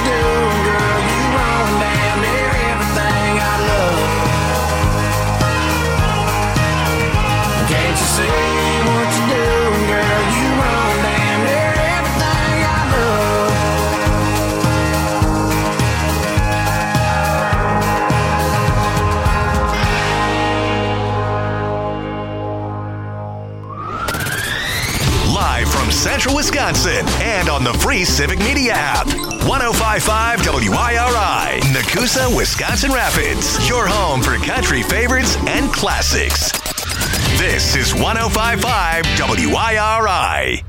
you're doing, girl. You own damn near everything I love. Can't you see what you're doing, girl? You own damn near everything I love. Live from Central Wisconsin and on the free Civic Media app. 105.5 WIRI, Nakusa, Wisconsin Rapids. Your home for country favorites and classics. This is 105.5 WIRI.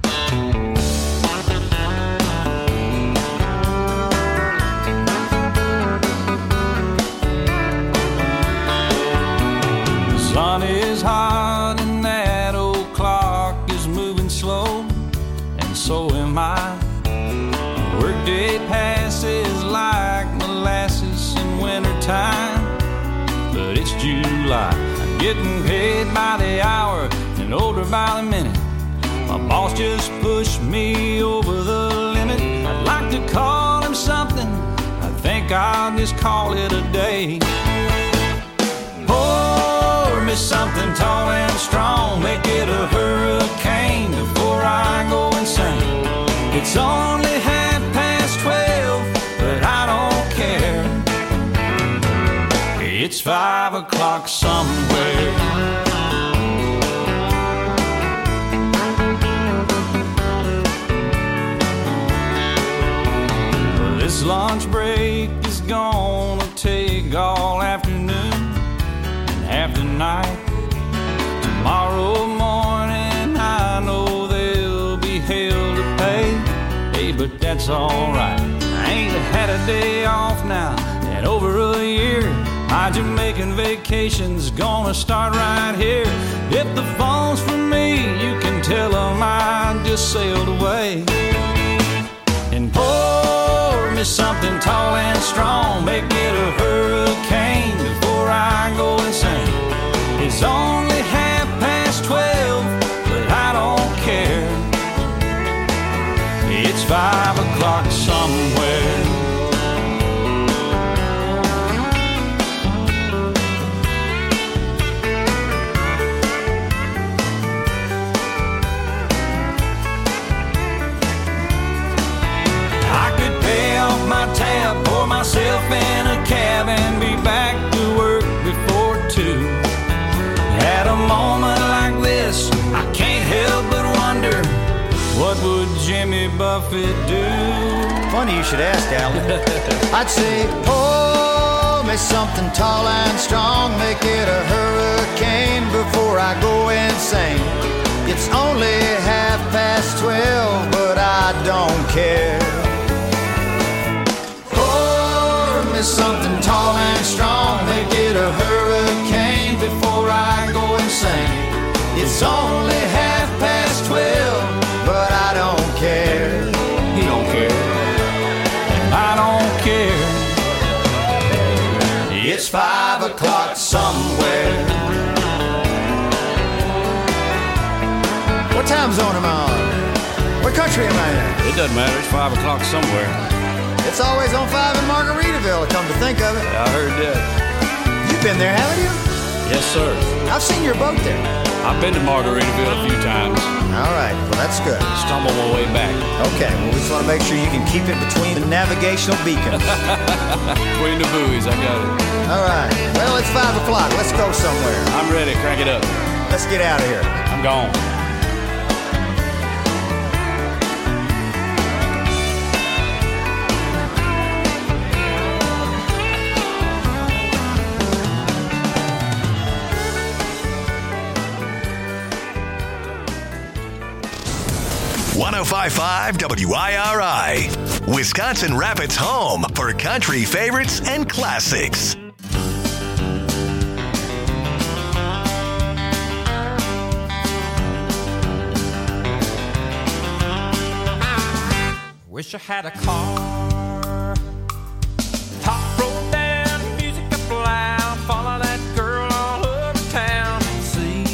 The sun is hot and that old clock is moving slow, and so am I. Workday passes like molasses in wintertime, but it's July. I'm getting paid by the hour and older by the minute. My boss just pushed me over the limit. I'd like to call him something, I think I'll just call it a day. Pour me something tall and strong, make it a hurricane before I go insane. It's only 12, but I don't care. It's 5 o'clock somewhere. This lunch break is gonna take all afternoon and half the night. Tomorrow morning I know there'll be hell to pay. Hey, but that's alright. I ain't had a day off now in over a year. My Jamaican vacation's gonna start right here. If the phone's for me, you can tell them I just sailed away. And pour me something tall and strong, make it a hurricane before I go insane. It's only 12:30, but I don't care. It's 5 o'clock somewhere. I could pay off my tab, pour myself in a cab, and be back to work before 2. At a moment like this, I can't help but wonder, what would Jimmy Buffett do? Funny you should ask, Alan. I'd say, pour me something tall and strong, make it a hurricane before I go insane. It's only 12:30, but I don't care. Pour me something tall and strong, make it a hurricane before I go insane. It's only 12:30, but I don't care. He don't care, and I don't care. It's 5 o'clock somewhere. What time zone am I on? What country am I in? It doesn't matter, it's 5 o'clock somewhere. It's always on 5 in Margaritaville, come to think of it. I heard that. You've been there, haven't you? Yes, sir. I've seen your boat there. I've been to Margaritaville a few times. All right, well, that's good. Stumbled my way back. Okay, well, we just want to make sure you can keep it between the navigational beacons. Between the buoys, I got it. All right, well, it's 5 o'clock. Let's go somewhere. I'm ready, crank it up. Let's get out of here. I'm gone. .5 WIRI, Wisconsin Rapids' home for country favorites and classics. Wish I had a car, top rolled down, music up loud, follow that girl all over town and see.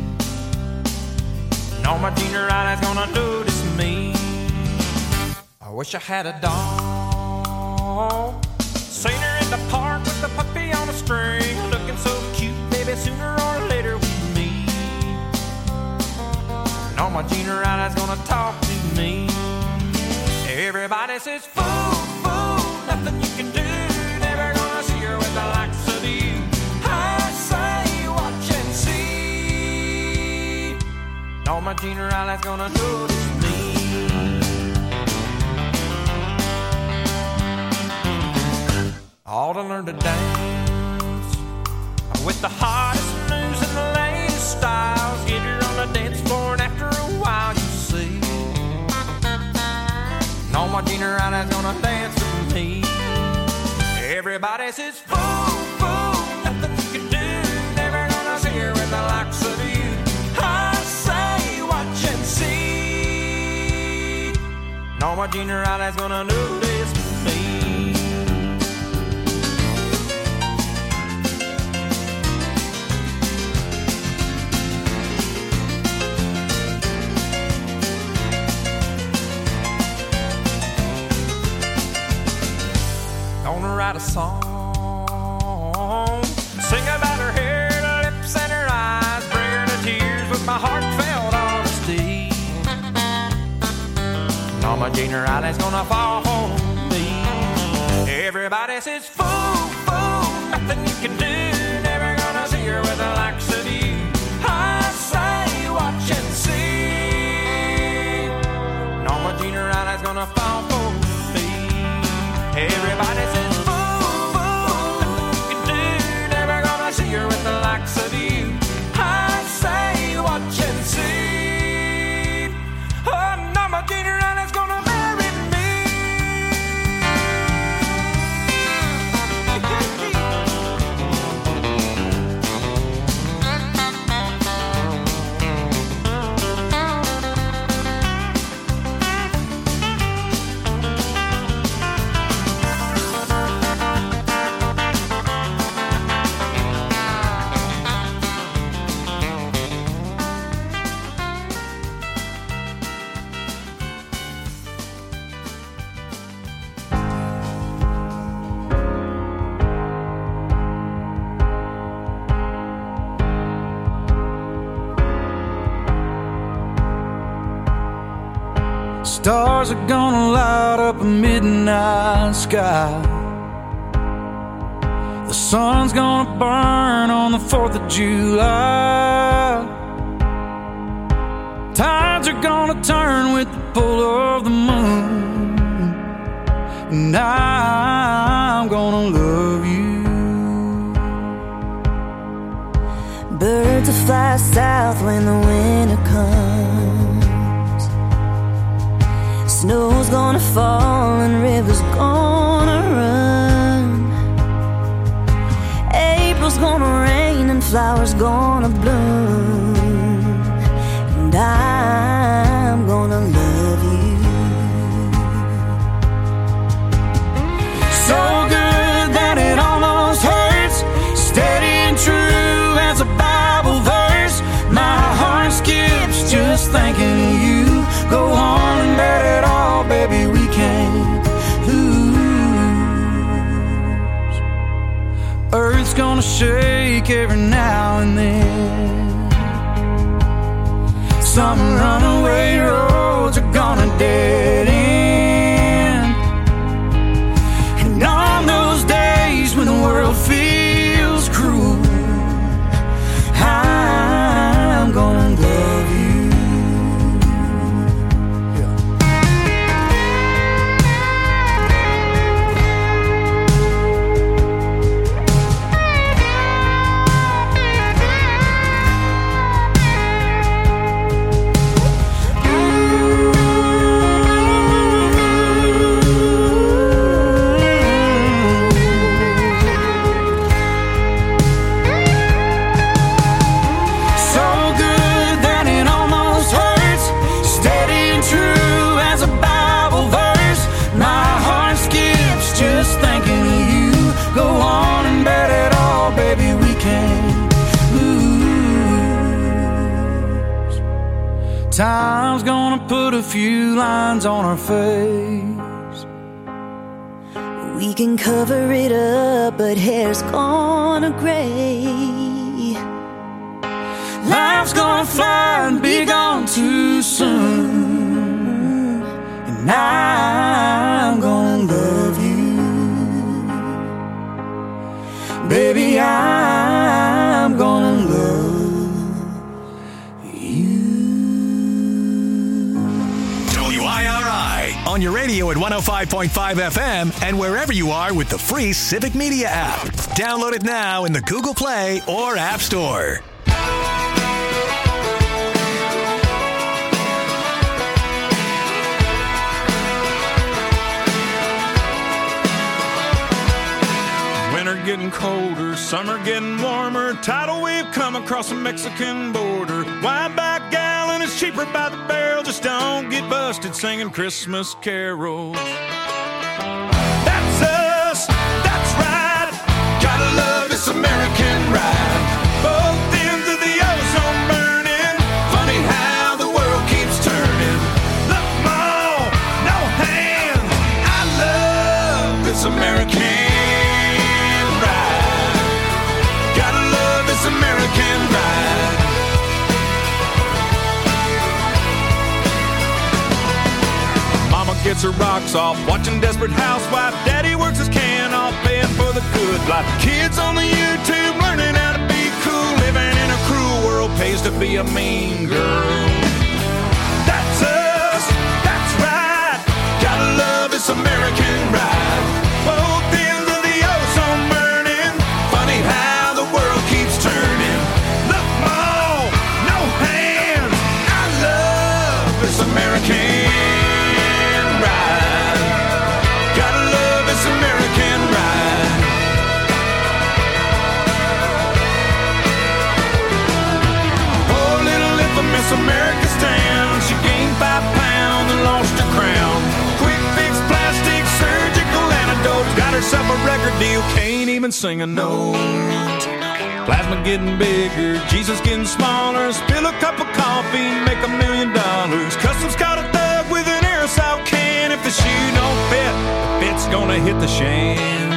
No, my junior eyes gonna notice me. I wish I had a dog, Seen her in the park with the puppy on a string, looking so cute, baby, sooner or later we meet. And all my junior eyes gonna talk to me. Everybody says, fool, fool, nothing you can do, never gonna see her with the likes of you. I say, watch and see. And all my junior eyes gonna notice me. All to learn to dance with the hottest moves and the latest styles. Get her on the dance floor and after a while you see. And all my junior eyes gonna dance with me. Everybody says, fool, fool, nothing you can do, never gonna see her with the likes of you. I say, watch and see. And all my junior eyes gonna notice me. Gonna write a song, sing about her hair, her lips, and her eyes, bring her to tears with my heartfelt honesty. And all my junior eyes gonna fall for me. Everybody says, fool, fool, nothing you can do, never gonna see her with the likes of you. I say, watch and see. And all my junior eyes gonna fall for me. Everybody says, see her with the likes of you. I say, watch and see. Oh, no, my junior is gonna marry me. Stars are gonna light up a midnight sky. The sun's gonna burn on the 4th of July. Tides are gonna turn with the pull of the moon. And I'm gonna love you. Birds will fly south when the winter comes. Snow's gonna fall and rivers gonna run. April's gonna rain and flowers gonna bloom. And I'm gonna love you. So good that it almost hurts. Steady and true as a Bible verse. My heart skips just thinking of you. Go on and let it all, baby, we can't lose. Earth's gonna shake every now and then. Some runaway roads are gonna dead end. And on those days when the world feels cruel, I'm gonna love you. Time's gonna put a few lines on our face. We can cover it up, but hair's gonna gray. Life's gonna fly and be gone too soon, and I'm gonna love you, baby. I'm gonna love you. WIRI on your radio at 105.5 FM and wherever you are with the free Civic Media app. Download it now in the Google Play or App Store. Winter getting colder, summer getting warmer. Tidal wave come across the Mexican border. Wide back gallon is cheaper by the barrel. Just don't get busted singing Christmas carols. That's us, that's right. Gotta love this American ride. Both ends of the ozone burning. Funny how the world keeps turning. Look, Mom, no hand. I love this American American ride. Mama gets her rocks off watching Desperate Housewife. Daddy works his can off paying for the good life. Kids on the YouTube learning how to be cool. Living in a cruel world pays to be a mean girl. That's us, that's right. Gotta love this American ride. Both ends of the ozone burning. Funny how the world keeps turning. Look, Mom, no hands. I love this American ride. Gotta love this American ride. Poor little infamous America stands. She gained 5 pounds and lost her crown. Quick fix, plastic, surgical antidote. Got herself a record deal, can't even sing a note. Plasma getting bigger, Jesus getting smaller. Spill a cup of coffee, make $1 million. Customs caught a thug with an aerosol can. If the shoe don't fit, the fit's gonna hit the shan.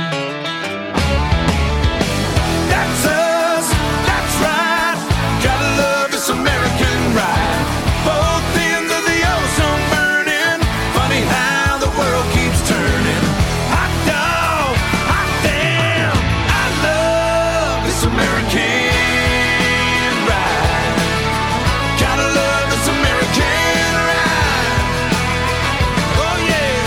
That's us, that's right. Gotta love this American ride. Both ends of the ozone burning. Funny how the world keeps turning. Hot dog, hot damn. I love this American ride. Gotta love this American ride. Oh yeah.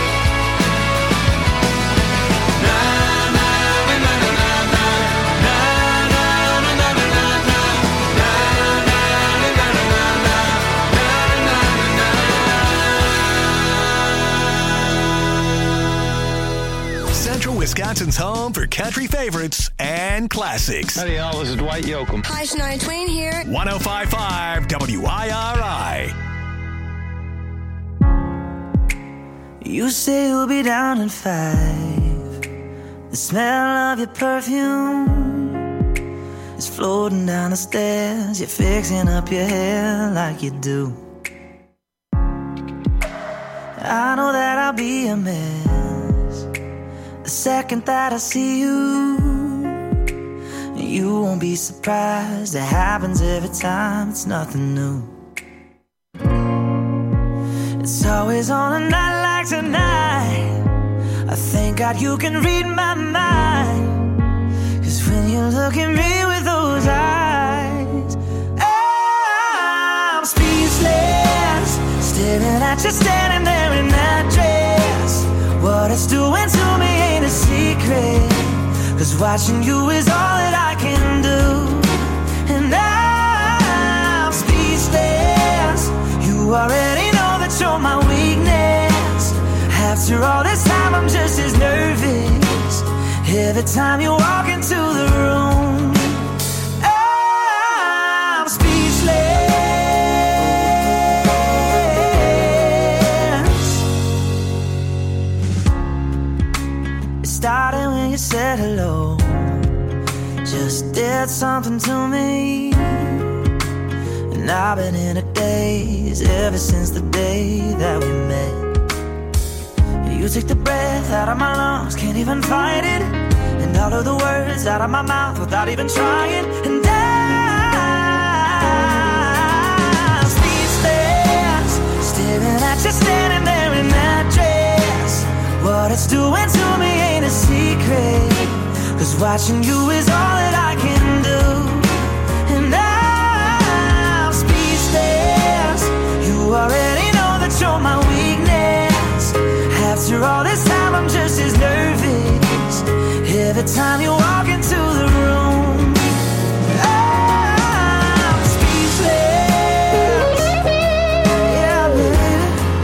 Na na na na na na na na na na na na Central Wisconsin's home for country favorites and classics. Howdy, y'all. This is Dwight Yoakam. Hi, Shania Twain here. 105.5 WIRI. You say you'll be down in 5. The smell of your perfume is floating down the stairs. You're fixing up your hair like you do. I know that I'll be a mess the second that I see you. You won't be surprised. It happens every time. It's nothing new. It's always on a night like tonight. I thank God you can read my mind. 'Cause when you look at me with those eyes, I'm speechless, staring at you standing there in that dress. What it's doing to me ain't a secret, 'cause watching you is all that I can do. And I'm speechless. You already know that you're my weakness. After all this time I'm just as nervous every time you walk into the room. I'm speechless. It started when you said hello. Just did something to me. And I've been in a daze ever since the day that we met. You You took the breath out of my lungs, can't even fight it. And all of the words out of my mouth without even trying. And I'm speechless, staring at you standing there in that dress. What it's doing to me ain't a secret, 'cause watching you is all that I can do. And I'm speechless, you already know that you're my weakness. After all this time I'm just as nervous every time you walk into the room. I'm speechless, yeah, baby.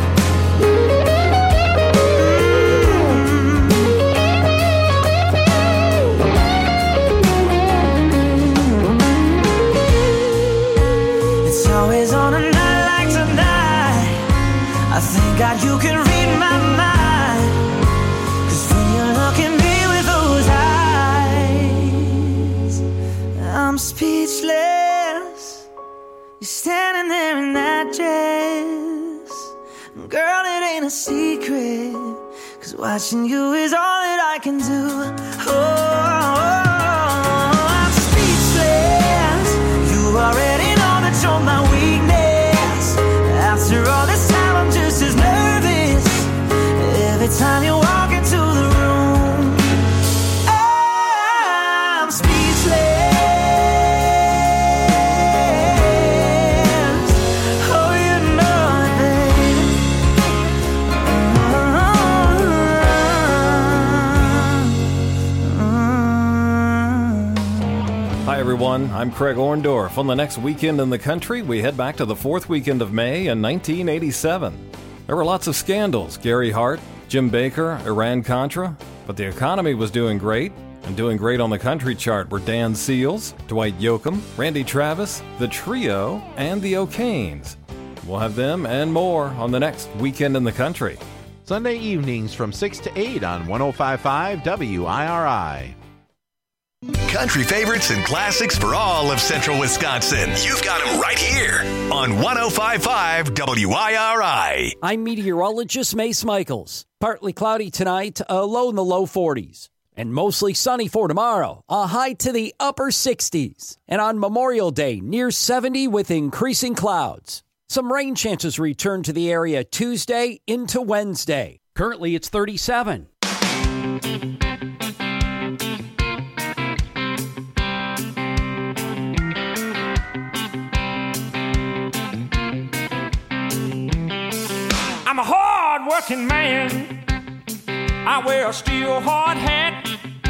It's always on a night like tonight, I thank God you can read my mind, 'cause when you look at me with those eyes, I'm speechless. You're standing there in that dress. Girl, it ain't a secret, 'cause watching you is all that I can do. I'm speechless. You already know that you're my weakness. After all this time I'm just as nervous every time you walk into the room. I'm speechless. Oh, you know it, baby. Hi, everyone. I'm Craig Orndorff. On the next weekend in the country, we head back to the fourth weekend of May in 1987. There were lots of scandals. Gary Hart, Jim Baker, Iran-Contra. But the economy was doing great. And doing great on the country chart were Dan Seals, Dwight Yoakam, Randy Travis, The Trio, and the O'Kanes. We'll have them and more on the next weekend in the country. Sunday evenings from 6 to 8 on 105.5 WIRI. Country favorites and classics for all of Central Wisconsin. You've got them right here on 105.5 WIRI. I'm meteorologist Mace Michaels. Partly cloudy tonight, a low in the low 40s. And mostly sunny for tomorrow, a high to the upper 60s. And on Memorial Day, near 70 with increasing clouds. Some rain chances return to the area Tuesday into Wednesday. Currently, it's 37. I'm a hard-working man. I wear a steel hard hat.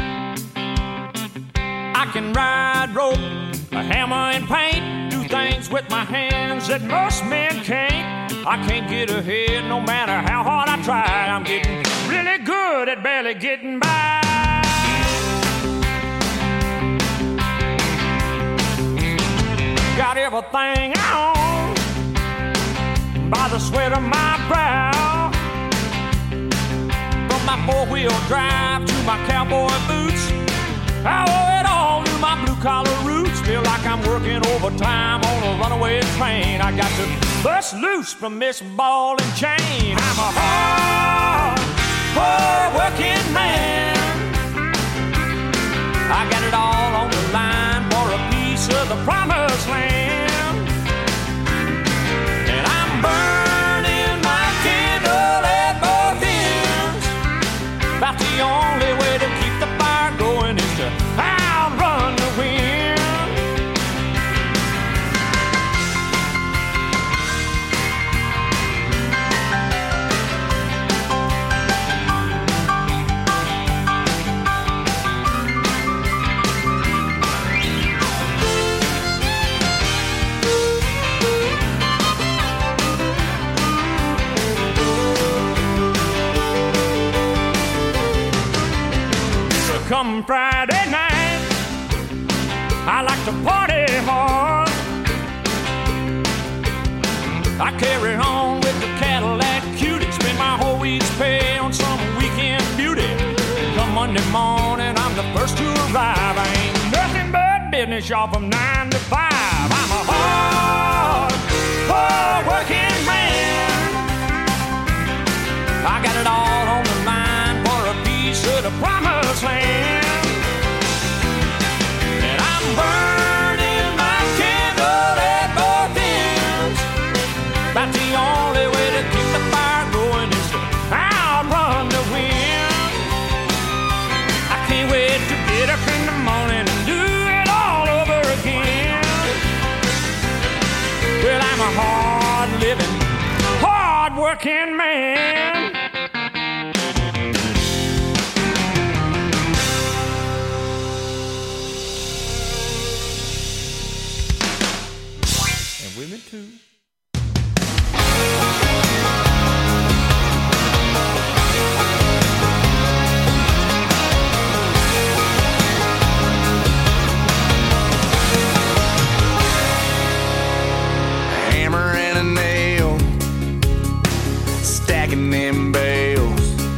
I can ride rope, a hammer and paint, do things with my hands that most men can't. I can't get ahead no matter how hard I try. I'm getting really good at barely getting by. Got everything I own by the sweat of my brow. From my four-wheel drive to my cowboy boots, I owe it all to my blue-collar roots. Feel like I'm working overtime on a runaway train. I got to bust loose from this ball and chain. I'm a hard-working man. I got it all on the line for a piece of the promised land. And I'm burning my candle at both ends. About the only way to keep the fire going is to outrun the wind. Come Friday night, I like to party hard. I carry on with the Cadillac Cutie, spend my whole week's pay on some weekend beauty. Come Monday morning, I'm the first to arrive. I ain't nothing but business, y'all, from 9 to 5. I'm a hard working man. I got it all on the line to the promised land. And I'm burning my candle at both ends. But the only way to keep the fire going is to outrun the wind. I can't wait to get up in the morning and do it all over again. Well, I'm a hard-living, hard-working man. And women too. Hammer and a nail, stacking them bales.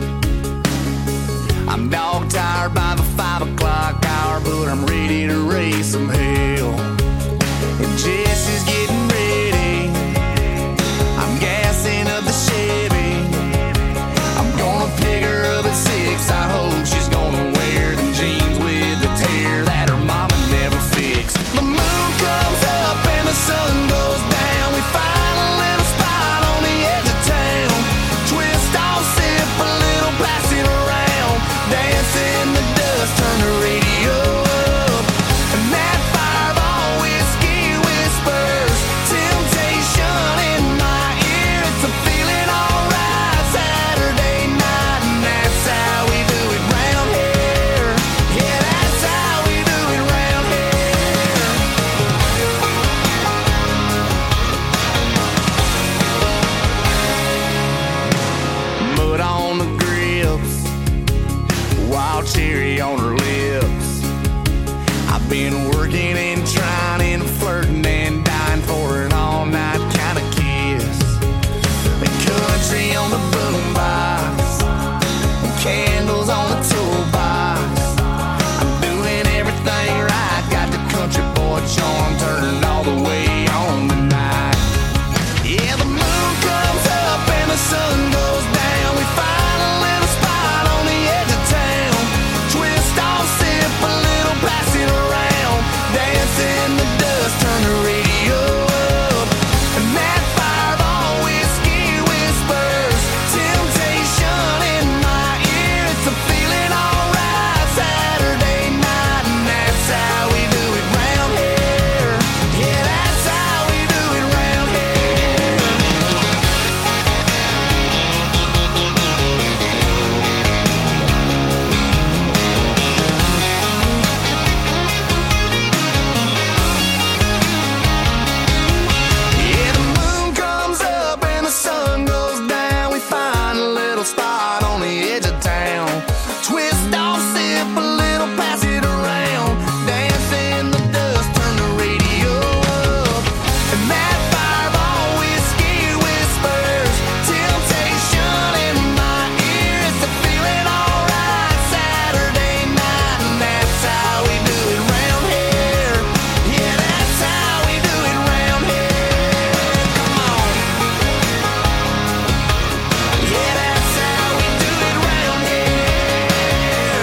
I'm dog tired by the 5 o'clock hour, but I'm ready to raise some hell. And Jesse's getting ready, I'm gassing up the Chevy. I'm gonna pick her up at 6, I hope she's gonna wear them jeans with the tear that her mama never fixed. The moon comes up and the sun goes down. We find a little spot on the edge of town. Twist off, sip a little, pass it around. Dance in the dust, turn the radio up. And that Fireball whiskey whispers temptation in my ear. It's a feeling alright Saturday night, and that's how we do it round here. Yeah, that's how we do it round here. Mud on the grips, wild cherry on her lips. I've been working and trying and flirting and dying for an all-night kind of kiss. The country on the boombox, candles on the toolbox. I'm doing everything right, got the country boy charm turned all the way on tonight. Yeah, the moon comes up and the sun goes down. We find a little spot on the edge of town. Twist off, sip a little, pass it around. Dance in the dust, turn the radio up. And that Fireball whiskey whispers temptation in my ear. It's a feeling alright Saturday night, and that's how we do it round here. Yeah, that's how we do it round here. Yeah, the moon comes up and the sun goes down. We find a little spot on the edge of town. Twist off, sip a little, pass it around. Dance in the dust, turn the radio up. And that Fireball whiskey whispers temptation in my ear. It's a feeling alright Saturday night, and that's how we do it round here. Yeah, that's how we do it round here. Come on. Yeah, that's how we do it round here.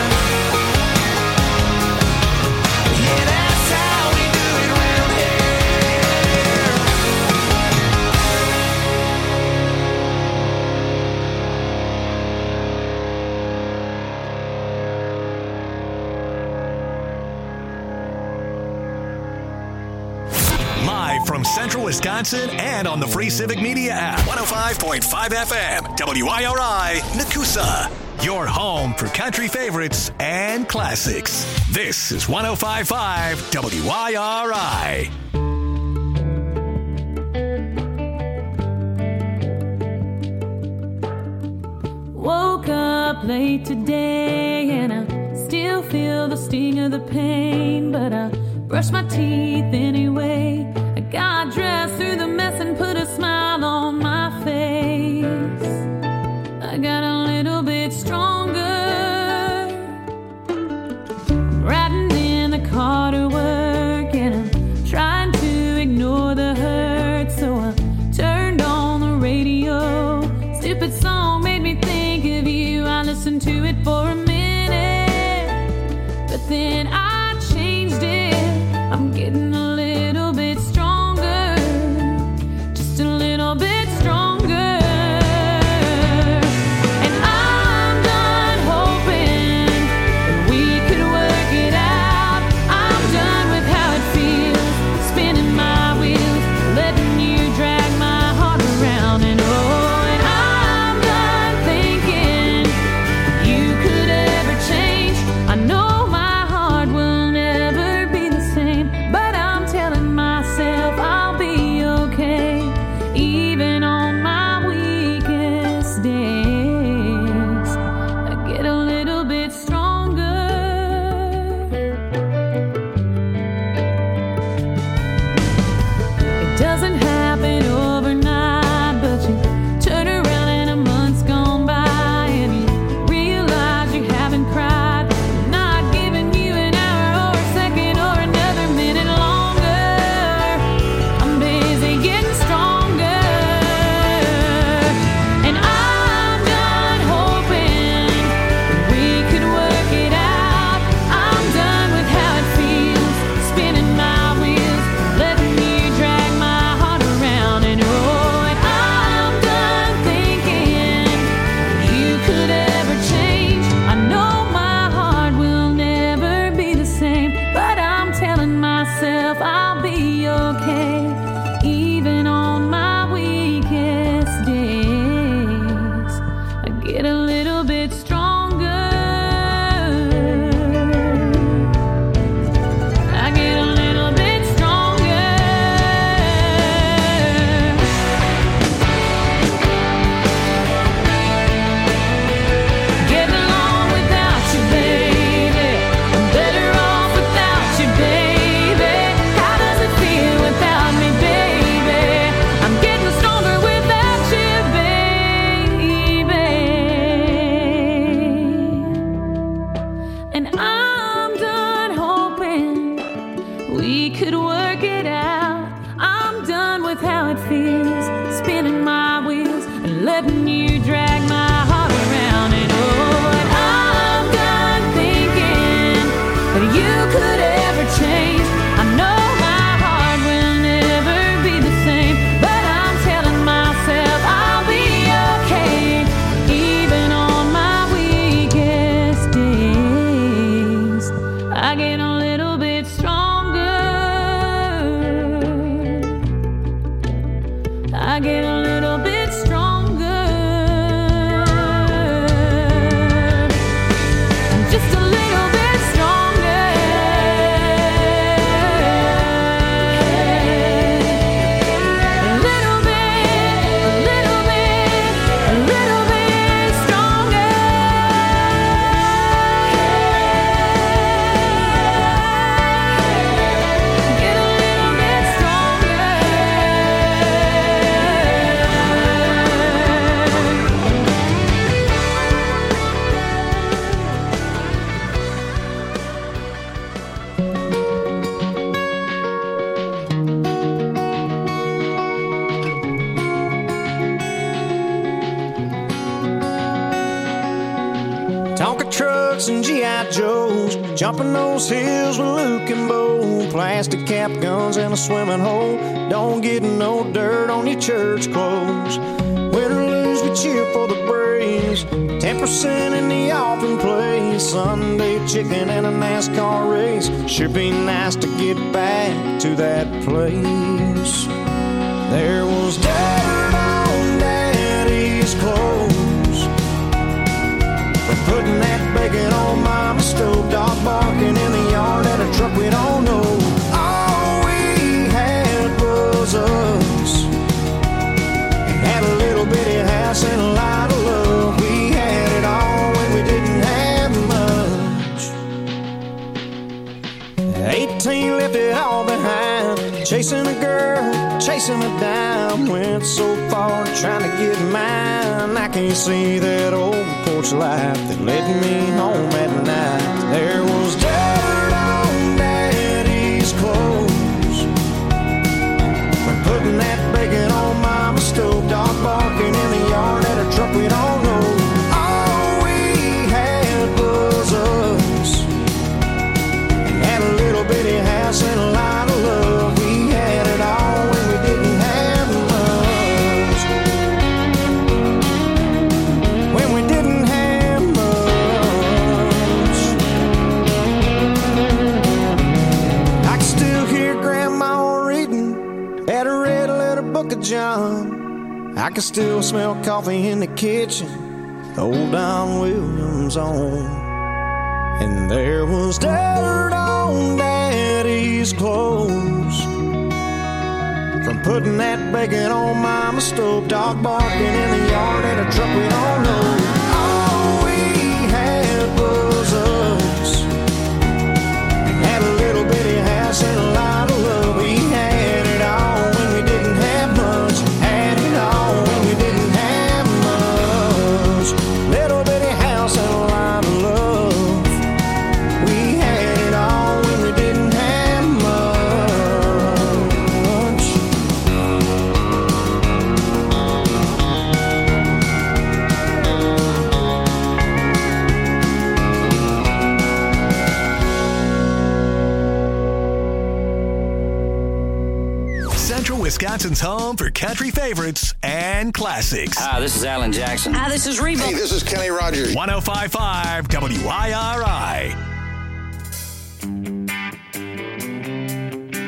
Yeah, that's how we do it round here. Live from Central Wisconsin and on the free Civic Media app. 105.5 FM, WIRI, Nakusa. Your home for country favorites and classics. This is 105.5 WIRI. Woke up late today and I still feel the sting of the pain, but I brush my teeth anyway. I got dressed through the mess and put a smile on my face. I got a little bit stronger. I'm riding in the car to work and I'm trying to ignore the hurt, so I turned on the radio. Stupid song made me think of you. I listened to it for a minute. myself I'll be okay, even on my weakest days. I get a little bit stronger. and G.I. Joes, jumping those hills with Luke and Bo, plastic cap guns and a swimming hole. Don't get no dirt on your church clothes. Win or lose, we cheer for the Braves. 10% in the offering place. Sunday chicken and a NASCAR race. Sure be nice to get back to that place. There was dirt on Daddy's clothes for putting that bacon on Mama's stove. Dog barking in the yard at a truck we don't know. All we had was us. Had a little bitty house and a lot of love. We had it all when we didn't have much. 18 left it all behind. Chasing a girl, chasing a dime. Went so far trying to get mine. I can't see that old porch light that led me home at night. There was dirt on Daddy's clothes for putting that bacon on Mama's stove. Dog barking in the yard at a truck we don't know. All we had was us. Had a little bitty house and a lot of love. We had it all when we didn't have much. When we didn't have much. I can still hear Grandma reading at a red letter book of John. I can still smell coffee in the kitchen, old Don Williams on. And there was dirt on Daddy's clothes from putting that bacon on Mama's stove. Dog barking in the yard at a truck we don't know. All we had was us. Had a little bitty house and a lot of love. We had it all when we didn't have much. Had it all when we didn't have much. Little bitty house and a lot of love. We had it all when we didn't have much. Central Wisconsin's home for country favorites and classics. Hi, this is Alan Jackson. Hi, this is Reba. Hey, this is Kenny Rogers. 105.5 WIRI.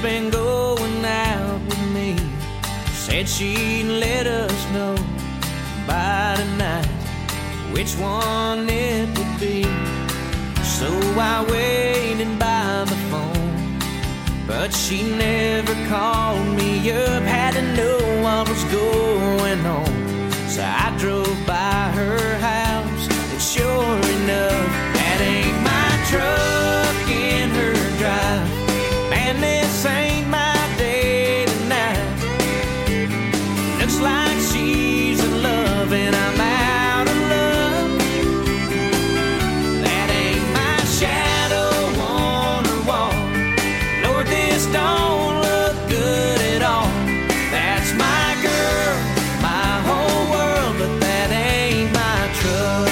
been going out with me. Said she'd let us know by tonight which one it would be. So I waited by the phone, but she never called me up. Had to know what was going on, so I drove by her house, and sure enough, that ain't my truck in her drive. Man, this ain't my day tonight. Looks like she's in love and I'm out of luck. That ain't my shadow on her wall. Lord, this don't look good at all. That's my girl, my whole world, but that ain't my truck.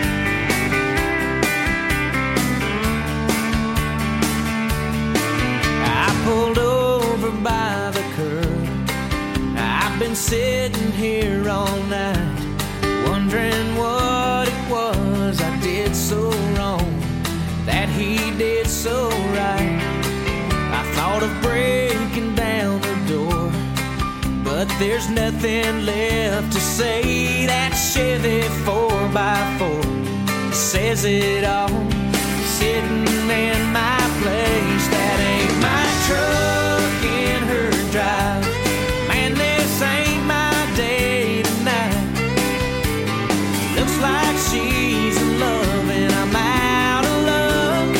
I pulled over by the curb. I've been sitting here all night, wondering what it was I did so wrong, that he did so right. I thought of breaking down the door, but there's nothing left to say. That Chevy 4x4 says it all, sitting in my place. That ain't my truck in her drive. Man, this ain't my day tonight. Looks like she's in love and I'm out of luck.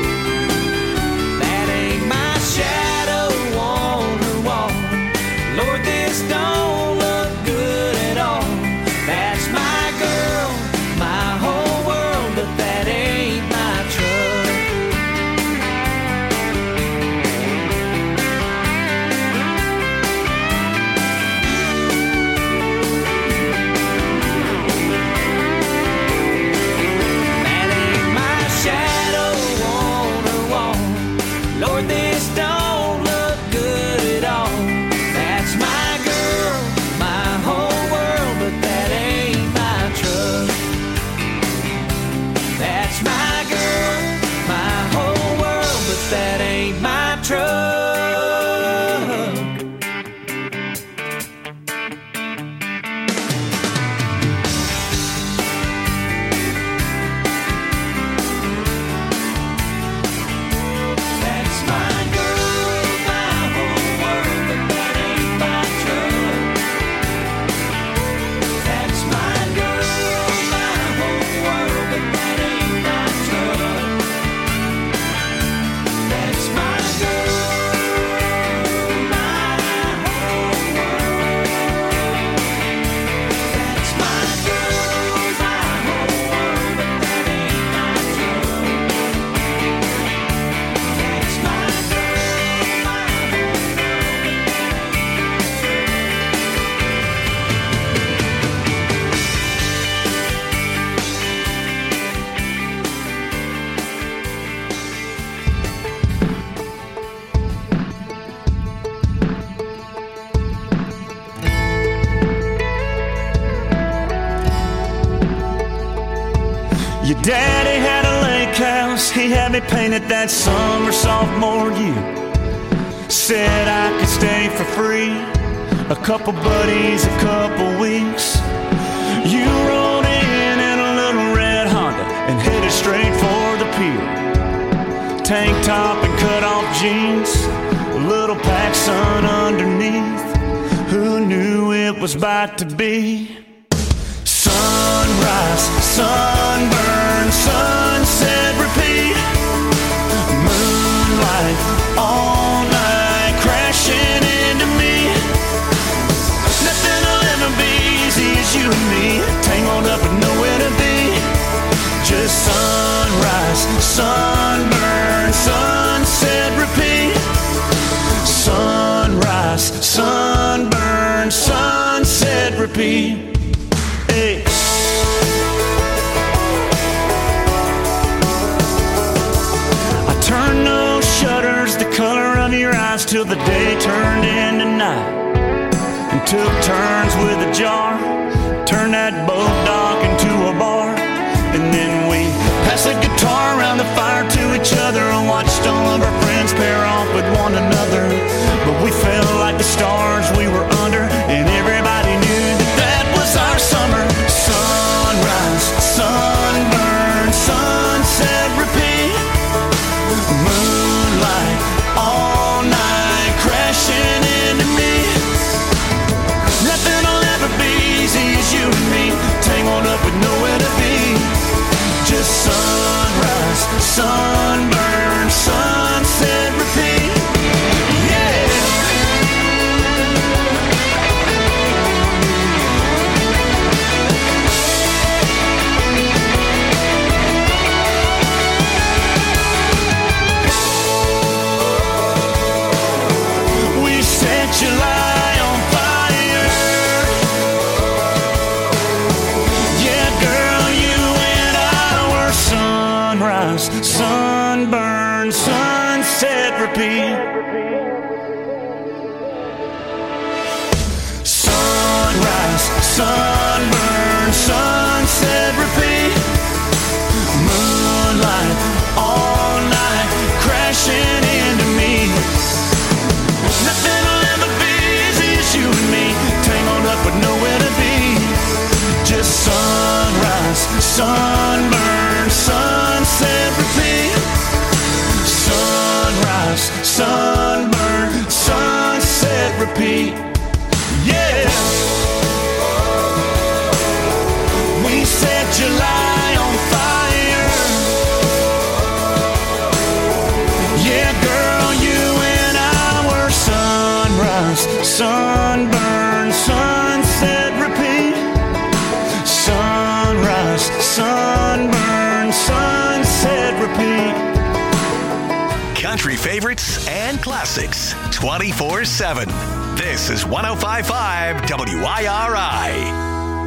That ain't my shadow on her wall. Lord, this don't look good at all. That's my girl, my whole world, but that ain't my truck. That ain't my shadow on her wall. Lord, this don't look good at all. That's my girl, my whole world, but that ain't my truck. That's my girl, my whole world, but that ain't my truck. That's my girl, my whole world, but that ain't my truck. That's my girl, my whole world, but that ain't my truck. That's my girl, my whole world. That's my girl, my whole world, but that ain't my truck. That's my girl, my whole Your daddy had a lake house, he had me painted that summer sophomore year. Said I could stay for free, a couple buddies, a couple weeks. You rolled in a little red Honda and headed straight for the pier. Tank top and cut off jeans, a little PacSun underneath. Who knew it was about to be sunrise, sunburn, sunset, repeat. Moonlight all night crashing into me. Nothing will ever be easy as you and me, tangled up with nowhere to be. Just sunrise, sunburn, sunset, repeat. Sunrise, sunburn, sunset, repeat. Hey. I turned those shutters the color of your eyes till the day turned into night, and took turns with a jar, turned that boat dock into a bar. And then we passed the guitar around the fire to each other and watched all of our friends pair off with one another. repeat. Sunrise, sunburn, sunset, repeat. Moonlight, all night, crashing into me. Nothing will ever be as easy as you and me, tangled up with nowhere to be. Just sunrise, sunburn, sunset, repeat. Sunrise, sunburn, sunset, repeat. Yeah. We set July on fire. Yeah, girl, you and I were sunrise, sunburn, sunset, repeat. Sunrise, sunburn, sunset, repeat. Country favorites and classics 24/7. This is 105.5 WIRI.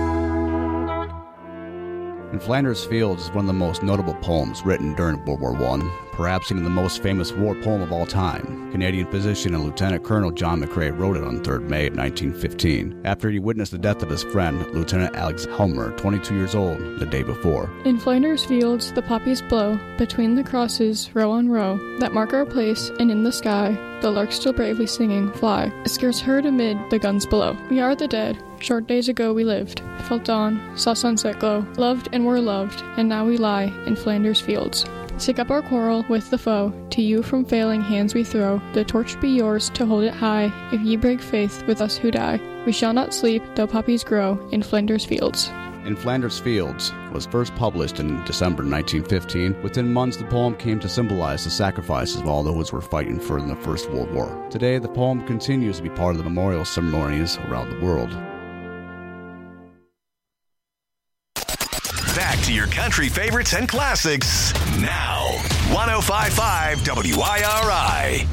In Flanders Fields is one of the most notable poems written during World War I, perhaps even the most famous war poem of all time. Canadian physician and Lieutenant Colonel John McCrae wrote it on 3rd May of 1915, after he witnessed the death of his friend, Lieutenant Alex Helmer, 22 years old, the day before. In Flanders Fields the poppies blow, between the crosses, row on row, that mark our place, and in the sky, the larks still bravely singing, fly, scarce heard amid the guns below. We are the dead. Short days ago we lived, felt dawn, saw sunset glow, loved and were loved, and now we lie in Flanders Fields. Take up our quarrel with the foe, to you from failing hands we throw, the torch be yours to hold it high, if ye break faith with us who die. We shall not sleep, though poppies grow, in Flanders Fields. In Flanders Fields was first published in December 1915. Within months, the poem came to symbolize the sacrifices of all those who were fighting for in the First World War. Today, the poem continues to be part of the memorial ceremonies around the world. Back to your country favorites and classics now. 105.5 WIRI.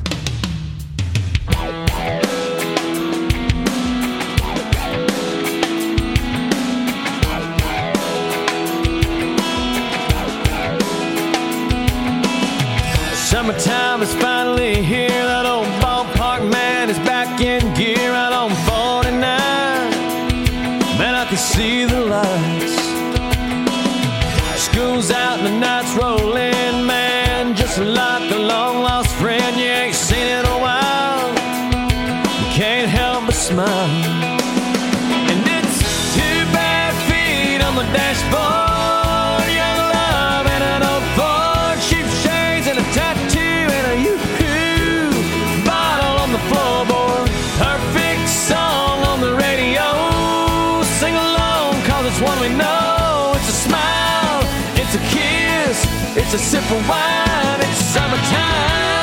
Summertime is finally here. That old ballpark man is back in gear out on 49. Man, I can see the lights. School's out and the night's rolling, man. Just like a long-lost friend you ain't seen in a while. You can't help but smile. And it's 2 bare feet on the dashboard, young love and an old Ford, cheap shades and a tattoo and a yoo-hoo bottle on the floorboard. Perfect song on the radio. Sing along, cause it's one we know. It's a smile, it's a kiss, it's a sip of wine, it's summertime.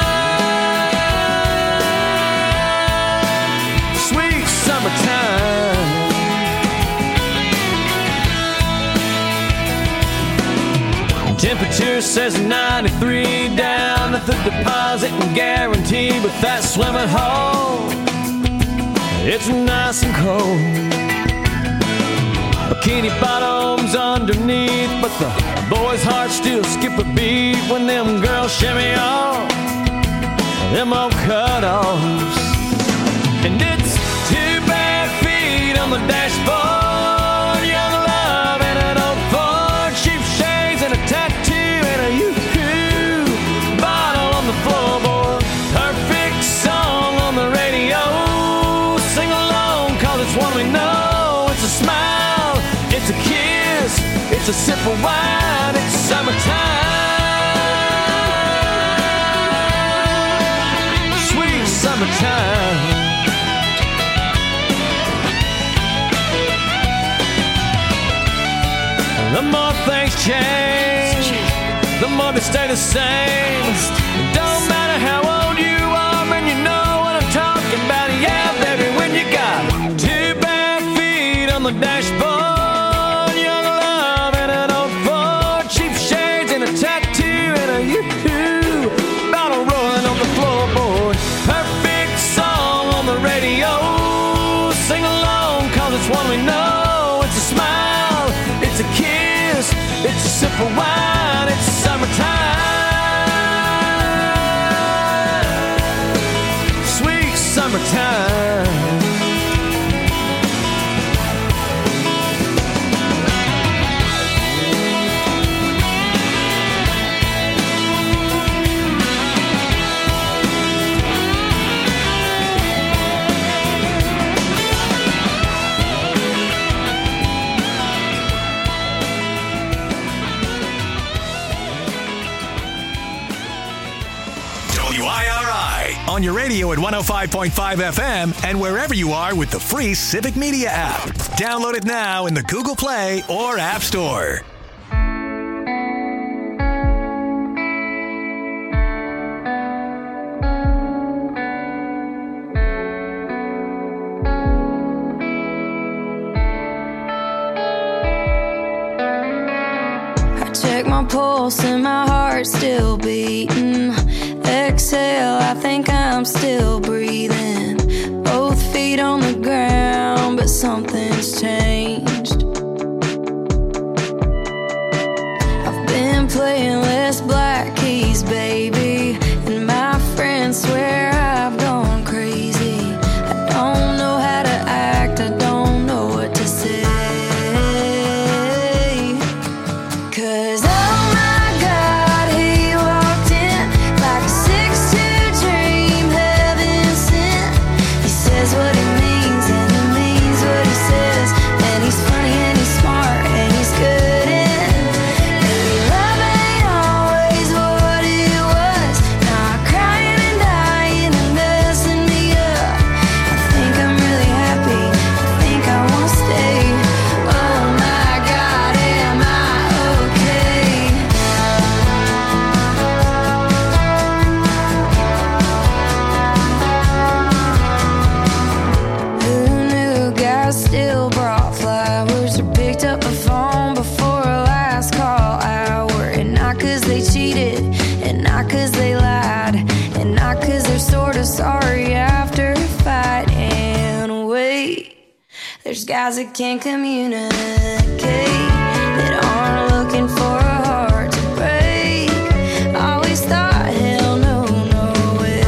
Sweet summertime. Temperature says 93 down at the deposit and guarantee, but that swimming hole, it's nice and cold. Bikini bottoms underneath, but the boys' hearts still skip a beat when them girls shimmy off them old cutoffs. And it's 2 bare feet on the dashboard, young love and an old Ford, cheap shades and a tattoo and a yoo-hoo bottle on the floorboard. Perfect song on the radio. Sing along, cause it's one we know. It's a smile, it's a kiss, it's a sip of wine, it's summertime. Sweet summertime. The more things change, the more they stay the same. It don't matter how old you are, man, you know what I'm talking about. Yeah, baby, when you got 2 bare feet on the dashboard, young love and an old Ford, cheap shades and a tattoo and a yoo-hoo bottle rolling on the floorboard. Perfect song on the radio. Sing along, cause it's one we know. It's a smile, it's a kiss, it's a sip of wine, it's summertime. summertime. On your radio at 105.5 FM and wherever you are with the free Civic Media app. Download it now in the Google Play or App Store. I check my pulse and my heart's still beating. Exhale, I think I'm still breathing. Both feet on the ground, but something's changed. I've been playing less black keys, baby, and my friends swear I've gone crazy. I don't know how to act, I don't know what to say. 'Cause oh my God, he walked in like a 6'2" dream, heaven sent. He says what he means and he means what he says. And he's funny and he's smart and he's good and maybe love ain't always what it was. Not crying and dying and messing me up. I think I'm really happy, I think I wanna stay. Oh my God, am I okay? Who knew guys still brought flowers or picked up a phone before a last call hour? And not 'cause they cheated, and not 'cause they lied, and not 'cause they're sort of sorry after a fight. And wait, there's guys that can't communicate, that aren't looking for a heart to break. Always thought, hell no, no way.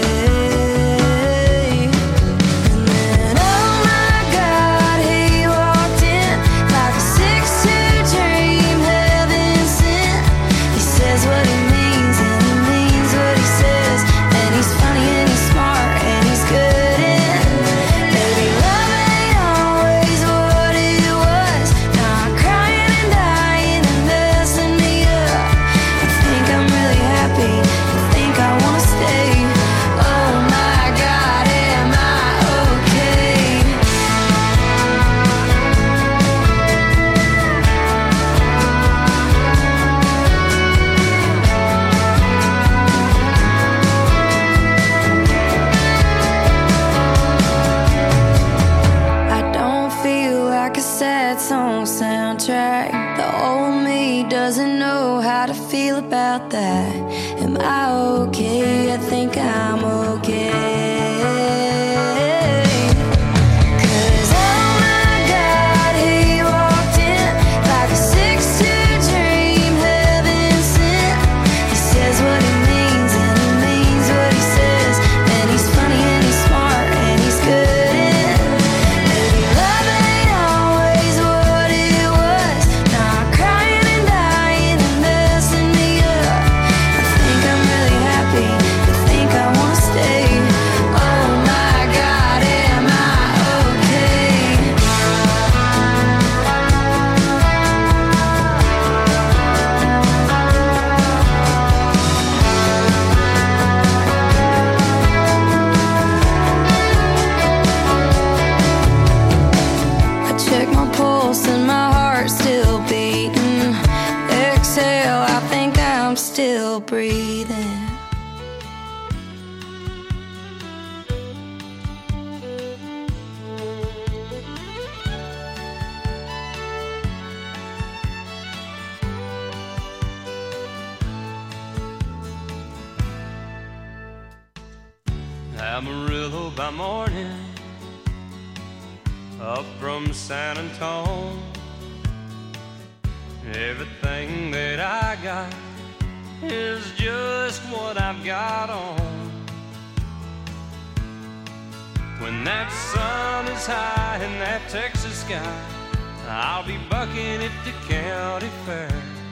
And then, oh my God, he walked in like a 6'2" dream, heaven sent. He says what he means and he means what he says. And he's funny and he's smart and he's good and maybe love ain't always what it was. Not crying and dying and messing me up. I think I'm really happy, I think I wanna stay. Oh my God, am I okay? I don't feel like a sad song soundtrack. The old me doesn't know how to feel about that. Am I okay? I think I'm okay. 'Cause oh my God, he walked in like a 6'2" dream, heaven sent. He says what he means and he means what he says. And he's funny and he's smart and he's good and maybe love ain't always what it was. Not crying and dying and messing me up. I think I'm really happy, I think I wanna stay. Oh my God, am I okay? I check my pulse and my heart's still beating. Exhale, I think I'm still breathing. Amarillo by morning, up from San Antone. Everything that I got is just what I've got on. When that sun is high in that Texas sky, I'll be bucking at the county fair.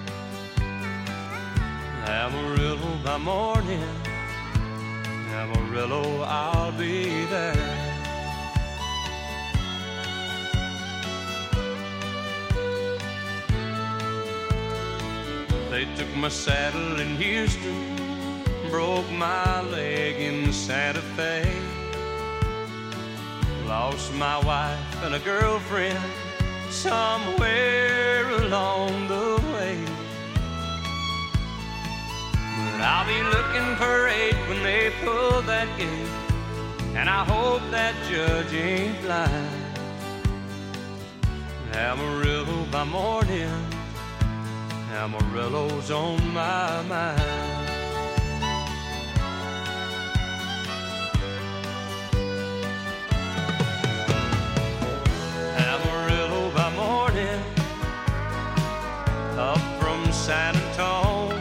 Amarillo by morning, Amarillo, I'll be there. They took my saddle in Houston, broke my leg in Santa Fe, lost my wife and a girlfriend somewhere along the way. But I'll be looking for 8 when they pull that gate, and I hope that judge ain't blind. Amarillo by morning, Amarillo's on my mind. Amarillo by morning, up from San Antonio.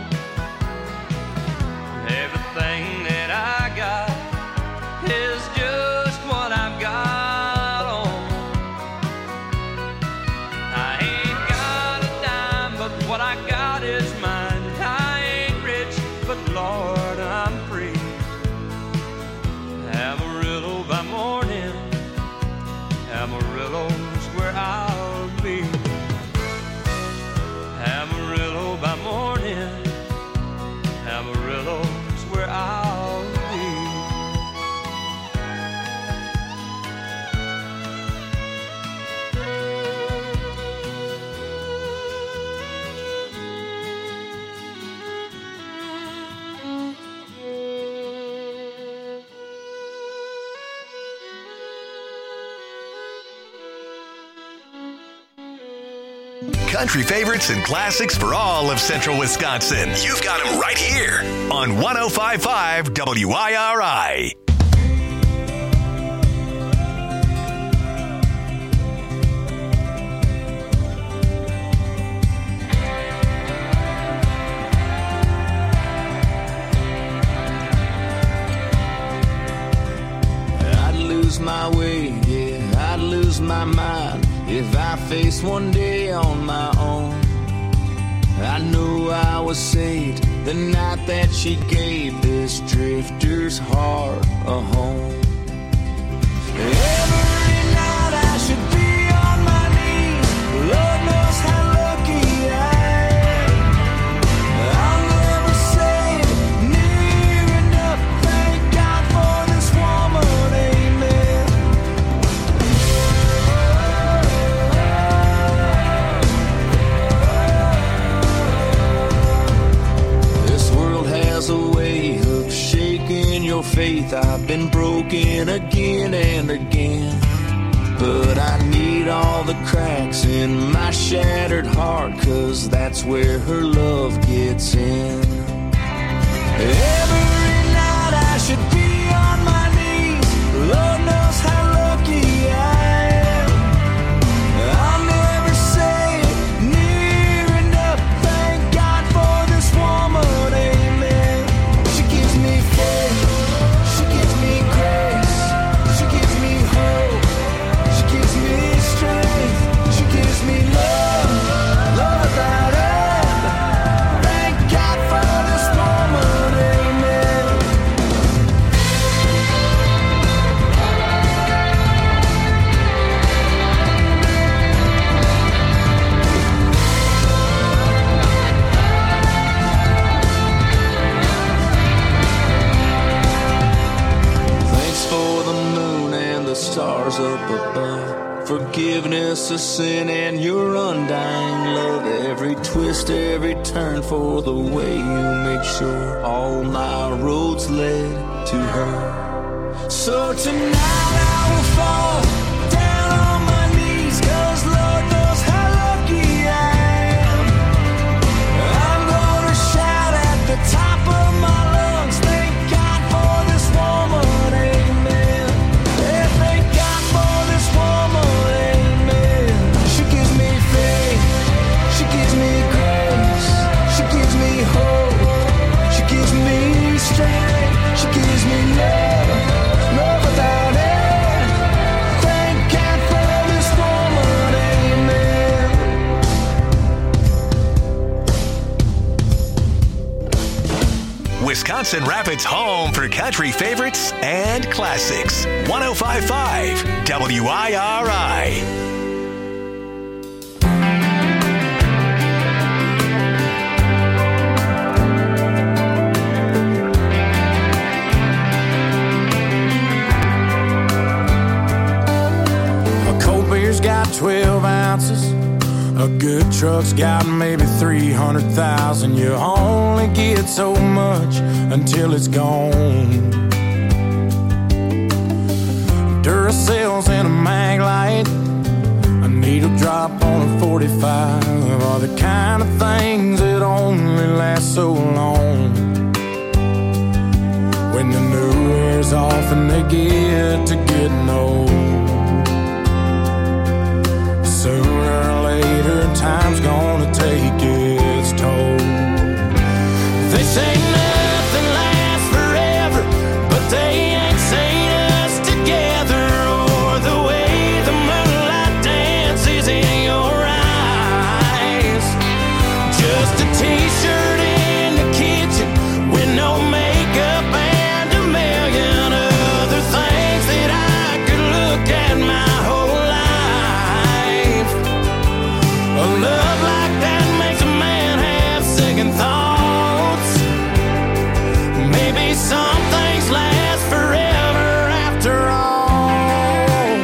Everything that I got is just what I've got on. I ain't got a dime, but what I got is mine. I ain't rich, but Lord, I'm free. Amarillo by morning, Amarillo's where I'll be. Amarillo by morning, Amarillo's where I'll be. Country favorites and classics for all of Central Wisconsin. You've got them right here on 105.5 WIRI. I'd lose my way, yeah, I'd lose my mind if I faced one day on my own. I knew I was saved the night that she gave this drifter's heart a home. Every night I should be on my knees. Lord knows how lucky I am. I'll never say it near enough. Thank God for this woman, amen. This world has a way of shaking your faith. I've been broken again and again, but I need all the cracks in my shattered heart, 'cause that's where her love gets in. Every night I should be on my knees. Lord knows how lucky I am. I'll never say it near enough. Thank God for this woman, amen. She gives me faith, she gives me grace, she gives me hope, she gives me strength, she gives me love, love without end. Thank God for this woman, amen. Thanks for the moon and the stars up above, forgiveness of sin and your undying love. Every twist, every turn, for the way you make sure all my roads led to her. So tonight I will fall down on my knees, 'cause Lord knows how lucky I am. I'm gonna shout at the top of my lungs. Thank God for this woman, amen. Yeah, thank God for this woman, amen. She gives me faith, she gives me grace, she gives me hope, she gives me strength, she gives me love, love without end. Wisconsin Rapids' home for country favorites and classics. 105.5 WIRI. Got 12 ounces. A good truck's got maybe 300,000. You only get so much until it's gone. Duracell's in a mag light, a needle drop on a 45 are the kind of things that only last so long. When the new wears off and they get to getting old, sooner or later, time's gonna take its toll. They say nothing lasts forever, but they ain't seen us together, or the way the moonlight dances in your eyes. Just a t-shirt in the kitchen with no makeup and a million other things that I could look at my whole life. A love like that makes a man have second thoughts. Maybe some things last forever after all.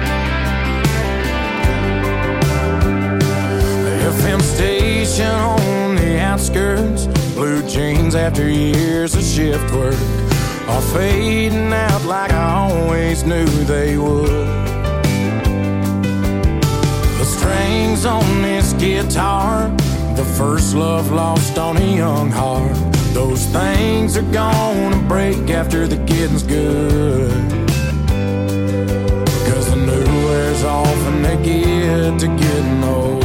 The FM station on the outskirts, blue jeans after years of shift work, are fading out like I always knew they would. The strings on this guitar, the first love lost on a young heart, those things are gonna break after the getting's good. Cause the new wears off and they get to getting old.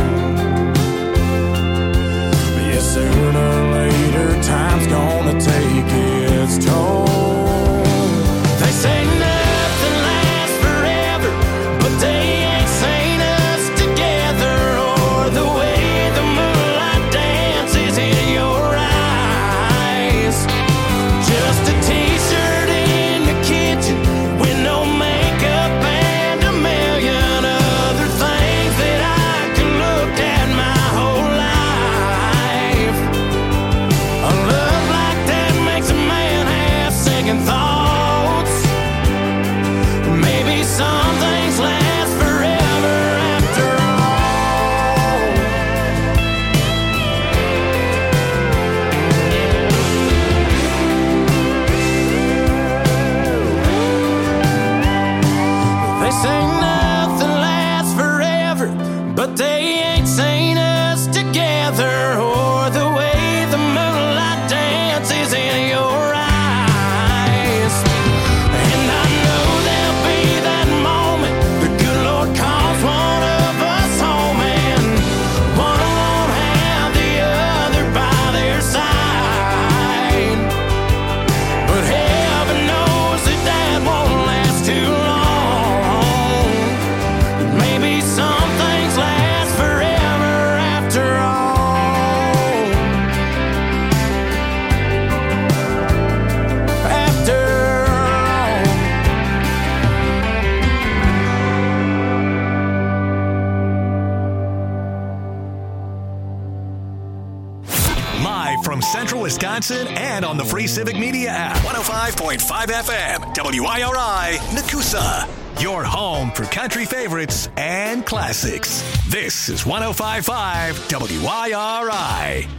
But yeah, sooner or later, time's gonna take its toll. They say nothing lasts forever, but they ain't seen us together, or the way the moonlight dances in your eyes. Just a t-shirt in the kitchen with no makeup and a million other things that I can look at my whole life. A love like that makes a man have second thoughts. Maybe some things last forever after all. They say nothing lasts forever, but they ain't seen us together, or the way the moonlight dances in your eyes. And I know there'll be that moment the good Lord calls one of us home, and one won't have the other by their side. But heaven knows that that won't last too long. Maybe some things last forever after all. After all. Live from Central Wisconsin and on the free Civic Media app. 105.5 FM, WIRI, Nakusa. Your home for country favorites and classics. This is 105.5 WIRI.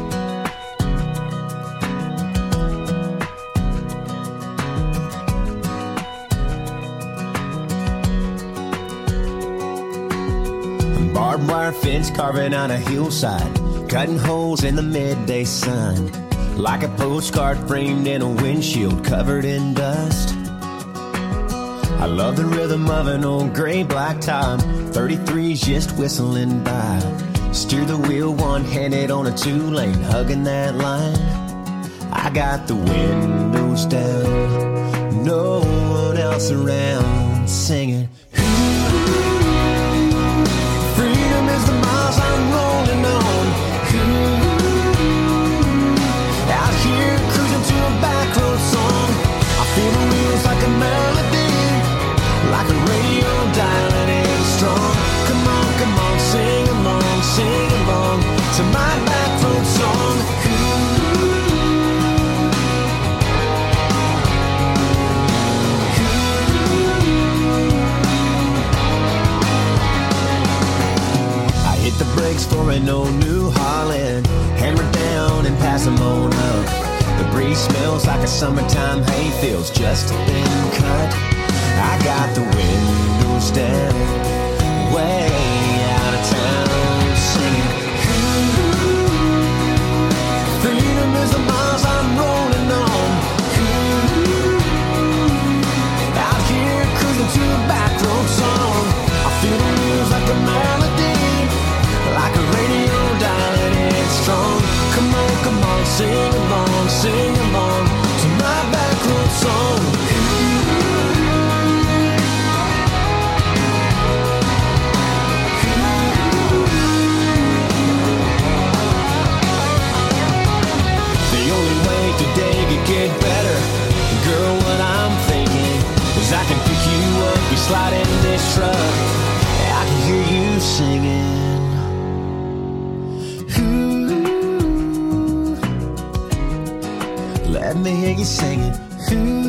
Barbed wire fence carving on a hillside, cutting holes in the midday sun, like a postcard framed in a windshield covered in dust. I love the rhythm of an old gray black top, 33's just whistling by. Steer the wheel one-handed on a two-lane, hugging that line. I got the windows down, no one else around, singing. Freedom is the miles I'm rolling on. Out here cruising to a back a melody, like a radio dial and it's strong. Come on, sing along to my back road song. I hit the brakes for an old New Holland, hammer down and pass them on up. The breeze smells like a summertime hayfield's just been cut. I got the windows down, way out of town, singing. Freedom is the miles I'm rolling on. Out here cruising to a back road song. I feel the wheels like a melody, like a radio dial and it's strong. Come on, sing along to my back road song. The only way today could get better, girl, what I'm thinking is I can pick you up, you slide in this truck, I can hear you singing. Let me hear you singing.